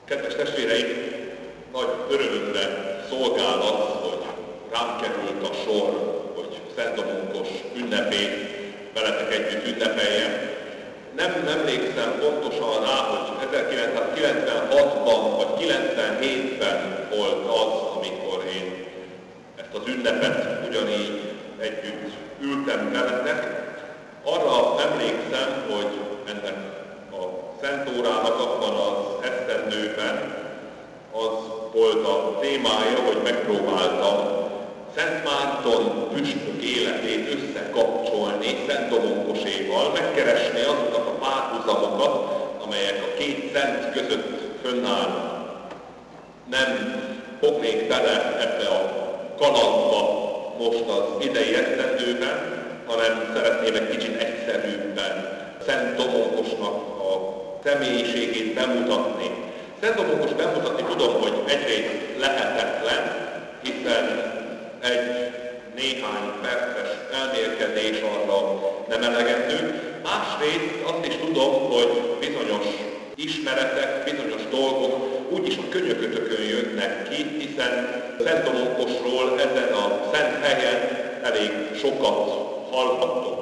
Kedves testvéreim, nagy örömünkre szolgál az, hogy rám került a sor, hogy Szent Domonkos ünnepét veletek együtt ünnepeljem. Nem emlékszem pontosan rá, hogy 1996-ban vagy 97-ben volt az, amikor én ezt az ünnepet ugyanígy együtt ültem veletek. Arra emlékszem, hogy ennek a Szent Órának abban az esztendőben az volt a témája, hogy megpróbáltam Szent Márton püspök életét összekapcsolni Szent Domonkoséval, megkeresni azokat a párhuzamokat, amelyek a két szent között fönnállnak. Nem fognék bele ebbe a kalandba most az idei esztendőben, hanem szeretném egy kicsit egyszerűbben Szent Domonkosnak a személyiségét bemutatni. Szent Domonkos bemutatni tudom, hogy egyrészt lehetetlen, hiszen egy néhány perces elmélkedés arra nem elegendő. Másrészt azt is tudom, hogy bizonyos ismeretek, bizonyos dolgok úgyis a könyökötökön jönnek ki, hiszen Szent Domonkosról ezen a szent helyen elég sokat hallhattok.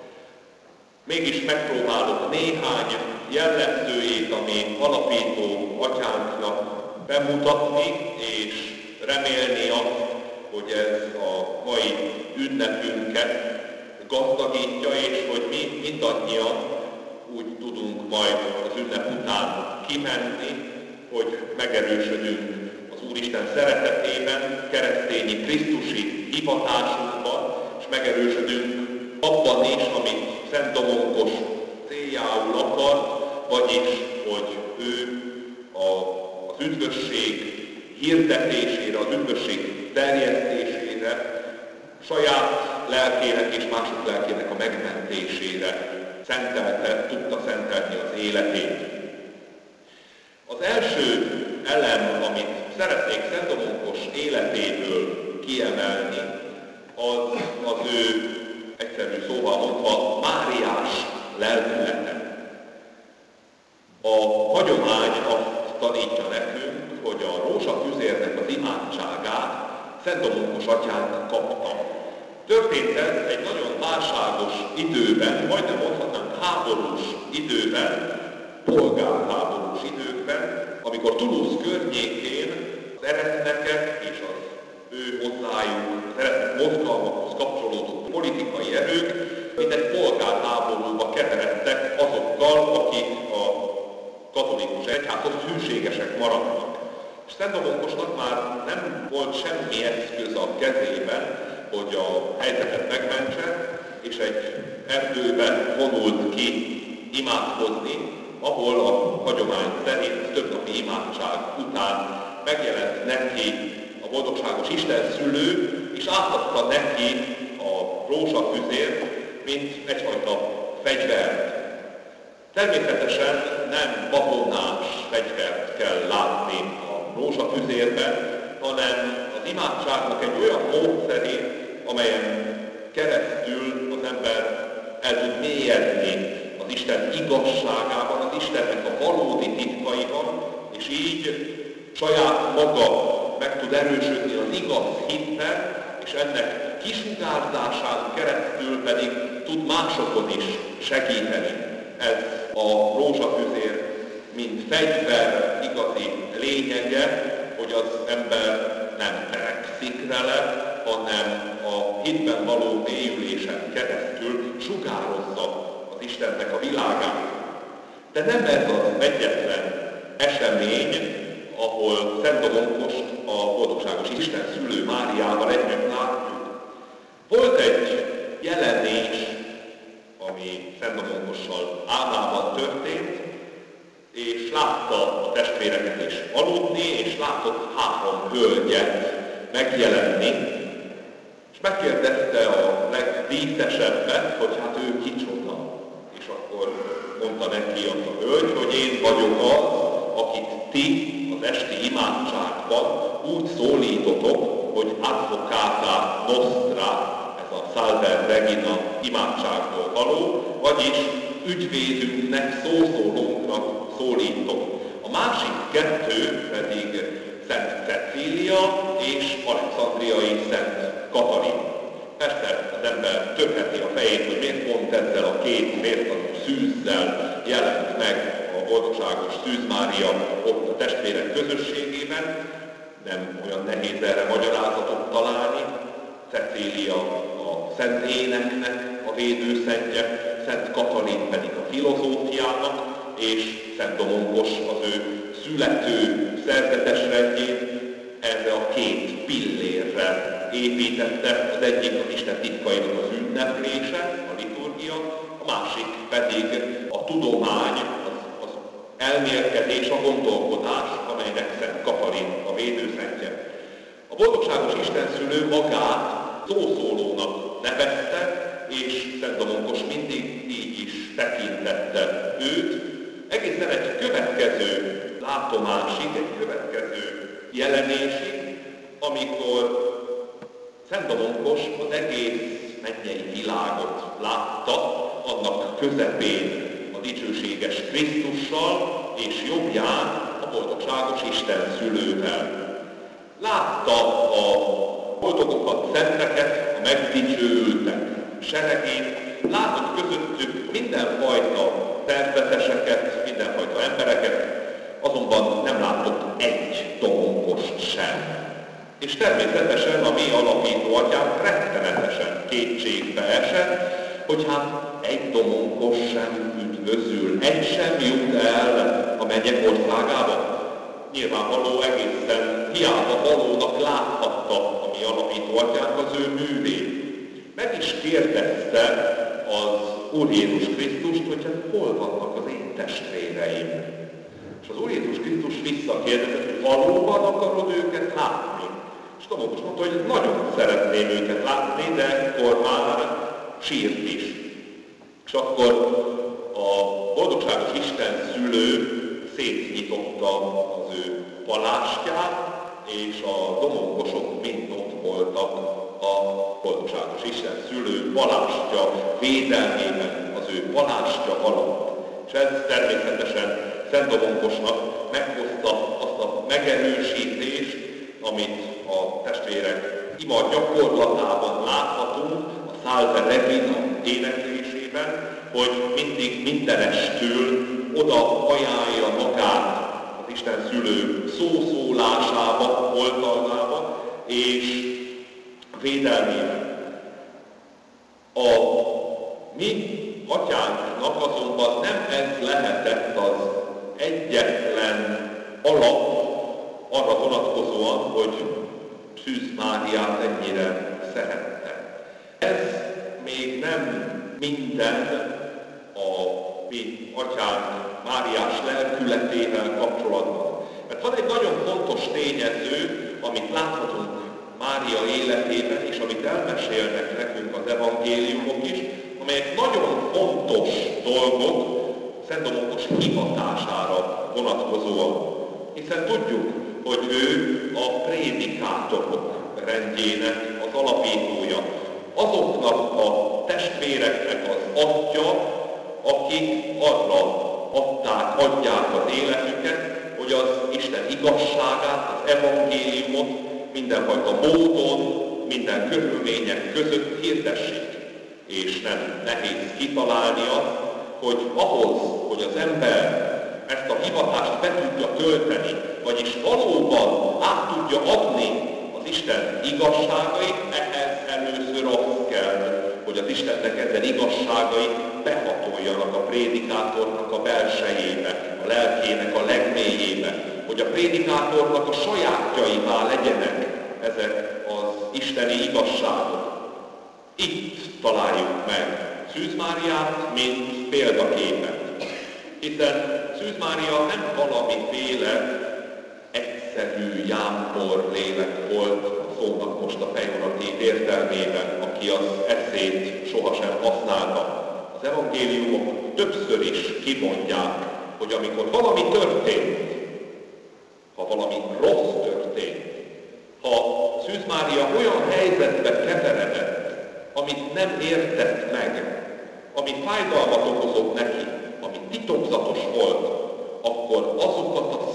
Mégis megpróbálok néhány jellemzőjét, ami alapító atyánknak bemutatni, és remélni azt, hogy ez a mai ünnepünket gazdagítja, és hogy mi mindannyian úgy tudunk majd az ünnep után kimenni, hogy megerősödünk az Úristen szeretetében, keresztényi Krisztusi hivatásunkban, és megerősödünk abban is, amit Szent Domonkos céljául akar, vagyis, hogy ő az üdvösség hirdetésére, az üdvösség terjesztésére, saját lelkének és mások lelkének a megmentésére tudta szentelni az életét. Az első elem, amit szeretnék Szent Domonkos életéből kiemelni, az ő egyszerű szóval mondva máriás lelkülete. A hagyomány azt tanítja nekünk, hogy a rózsafüzérnek az imádságát Szent Domonkos atyánk kapta. Történt ez egy nagyon válságos időben, majdnem mondhatnánk háborús időben, polgárháborús időkben, amikor Toulouse környékén az eretnekek és az ő hozzájuk, az eretnek mozgalmakhoz kapcsolódó politikai erők mindegy polgárháborúba keveredtek azokkal, akik a katolikus egyházhoz hűségesek maradtak. És Szent Domonkosnak már nem volt semmi eszköz a kezében, hogy a helyzetet megmentse, és egy erdőbe vonult ki imádkozni, ahol a hagyomány szerint több napi imádság után megjelent neki a boldogságos Isten szülő, és átadta neki a rózsafüzért, mint egyfajta fegyvert. Természetesen nem babonás fegyvert kell látni a rózsafüzérben, hanem az imádságnak egy olyan módszerét, amelyen keresztül az ember el tud mélyedni az Isten igazságában, az Istennek a valódi titkaiban, és így saját maga meg tud erősödni az igaz hitben, és ennek kisugárzásán keresztül pedig tud másokon is segíteni. Ez a rózsafüzér, mint fegyver igazi lényege, hogy az ember nem verekszik vele, hanem a hitben való mélyülésen keresztül sugározza az Istennek a világát. De nem ez az egyetlen esemény, ahol Szent Domonkost a boldogságos Isten szülő Máriával együtt látjuk. Volt egy jelenés, ami Szent Domonkossal álmában történt, és látta a testvéreket is aludni, és látott 3 hölgyet megjelenni, és megkérdezte a legdíszesebbet, hogy hát ő kicsoda. És akkor mondta neki az a hölgy, hogy én vagyok az, akit ti az esti imádságban úgy szólítotok, hogy advocata nostra, ez a Salve Regina imádságból való, vagyis ügyvédünknek, szószólónknak szólítok. A A másik kettő pedig Szent Cecília és alexandriai Szent Katalin. Persze az ember törheti a fejét, hogy miért pont ezzel a két vértanú szűzzel jelent meg a boldogságos Szűz Mária ott a testvérek közösségében. Nem olyan nehéz erre magyarázatot találni. Cecília a szent éneknek a védőszentje, Szent Katalin pedig a filozófiának, és Szent Domonkos az ő születő szerzetes rendjét erre a két pillérre építette. Az egyik az Isten titkainak az ünneplése, a liturgia, a másik pedig a tudomány, az elmélkedés, a gondolkodás, amelynek Szent Katalin a védőszentje. A boldogságos Istenszülő magát szószólónak nevezte, és Szent Domonkos mindig így is tekintette őt, egészen egy következő látomásig, egy következő jelenésig, amikor Szent Domonkos az egész mennyei világot látta, annak közepén a dicsőséges Krisztussal, és jobbján a boldogságos Isten szülővel. Látta a boldogokat, szenteket, a megdicsőültek seregét, látott közöttük mindenfajta terveteseket, mindenfajta embereket, azonban nem látott egy domonkost sem. És természetesen a mi alapító atyánk rettenetesen kétségbe esett, hogy hát egy domonkos sem üdvözül, egy sem jut el a mennyek országába. Nyilvánvaló egészen hiába valónak láthatta a mi alapító atyánk az ő művét. Meg is kérdezte az Úr Jézus Krisztust, hogy hát hol vannak az én testvéreim. És az Úr Jézus Krisztus visszakérdezett, hogy valóban akarod őket látni. És Domonkos mondta, hogy nagyon szeretném őket látni, de akkor már sírt is. És akkor a boldogságos Isten szülő szétnyitotta az ő palástját, és a domonkosok mind ott voltak a boldogságos Isten szülő palástja védelmében, az ő palástja alatt. És ez természetesen Szent Domonkosnak meghozta azt a megerősítést, amit a testvérek ima gyakorlatában láthatunk, a Salve Regina éneklésében, hogy mindig mindenestül oda ajánlja magát az Isten szülő szószólásába, oltalmába és védelmében. A mi atyánknak azonban nem ez lehetett az egyetlen alap arra vonatkozóan, hogy Szűz Máriát ennyire szerette. Ez még nem minden a mi atyánk Máriás lelkületével kapcsolatban. Mert van egy nagyon fontos tényező, amit láthatunk Mária életében, és amit elmesélnek nekünk az evangéliumok is, amelyek nagyon fontos dolgok Szent Domonkos hivatására vonatkozóan. Hiszen tudjuk, hogy ő a prédikátorok rendjének az alapítója. Azoknak a testvéreknek az atya, akik arra adják az életüket, hogy az Isten igazságát, az evangéliumot mindenfajta módon, minden körülmények között hirdessék. És nem nehéz kitalálni azt, hogy ahhoz, hogy az ember ezt a hivatást be tudja tölteni, vagyis valóban át tudja adni az Isten igazságait, ehhez először az kell, hogy az Istennek ezen igazságai behatoljanak a prédikátornak a belsejébe, a lelkének a legmélyébe, hogy a prédikátornak a sajátjaivá legyenek ezek az isteni igazságok. Itt találjuk meg Szűz Máriát, mint példaképet. Hiszen Szűz Mária nem valamiféle egyszerű jámpor lélek volt a szónak most a pejoratív értelmében, aki az eszét sohasem használta. Az evangéliumok többször is kimondják, hogy amikor valami történt, ha valami rossz történt, ha Szűz Mária olyan helyzetbe keveredett, amit nem értett meg, ami fájdalmat okozott neki, ami titokzatos volt, akkor azokat a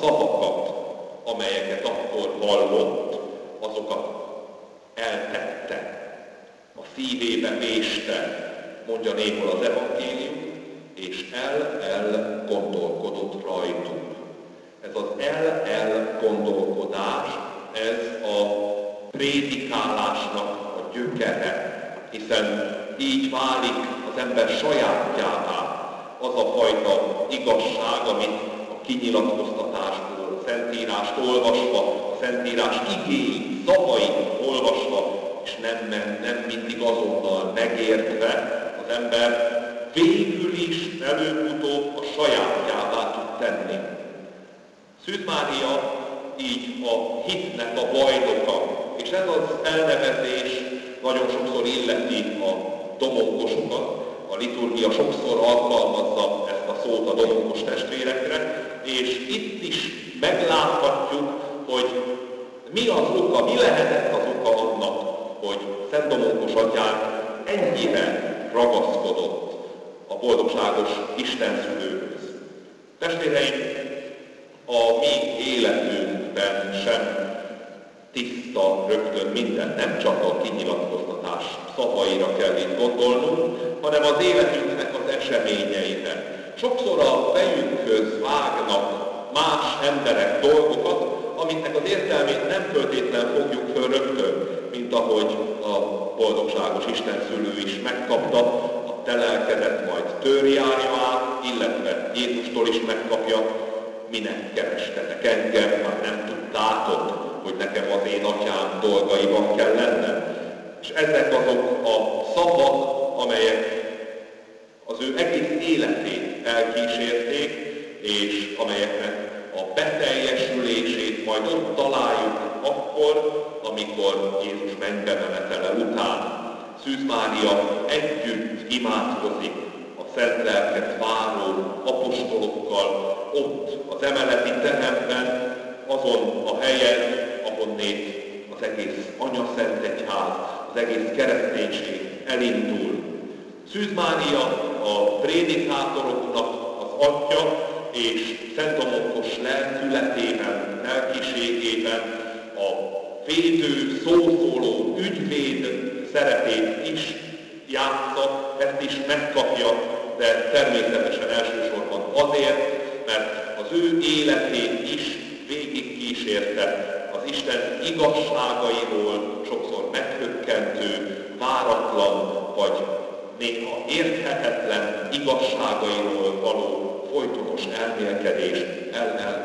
amelyeket akkor hallott, azokat eltette, a szívébe véste, mondja néhol az evangélium, és el-el-gondolkodott rajtuk. Ez az el-el-gondolkodás, ez a prédikálásnak a gyökere, hiszen így válik az ember sajátjává az a fajta igazság, amit a kinyilatkoztatásból, a Szentírást olvasva, a Szentírás igéit, szavait olvasva, és nem mindig azonnal megértve, az ember végül is előbb-utóbb a sajátjává tud tenni. Szűz Mária így a hitnek a bajnoka, és ez az elnevezés nagyon sokszor illeti a domonkosokat. A liturgia sokszor alkalmazza ezt a szót a domonkos testvérekre, és itt is megláthatjuk, hogy mi az oka, mi lehetett az oka annak, hogy Szent Domonkos atyánk ennyire ragaszkodott a boldogságos Istenszülőhöz. Testvéreim, a mi életünkben sem tiszta rögtön minden, nem csak a kinyilatkoztatás szavaira kell itt gondolnunk, hanem az életünknek az eseményeire. Sokszor a fejünkhöz vágnak más emberek dolgokat, amiknek az értelmét nem föltétlen fogjuk föl rögtön, mint ahogy a boldogságos Istenszülő is megkapta, a te lelkedet majd törjárja át, illetve Jézustól is megkapja, minek kerestetek engem, már nem tudtátok, hogy nekem az én atyám dolgaiban kell lennem. És ezek azok a szavak, amelyek az ő egész életét elkísérték, és amelyeknek a beteljesülését majd ott találjuk akkor, amikor Jézus mennybe menetele után. Szűz Mária együtt imádkozik a Szent Lelket váró apostolokkal, ott az emeleti teremben, azon a helyen, ahonnét az egész Anyaszentegyház, az egész kereszténység elindul. Szűz Mária a prédikátoroknak az atya, és Szent Domonkos lelkületében, lelkiségében a védő, szószóló, ügyvéd szerepét is játsza, ezt is megkapja, de természetesen elsősorban azért, mert az ő életét is végigkísérte az Isten igazságairól, sokszor meghökkentő, váratlan, vagy néha érthetetlen igazságairól való folytonos elmélkedést,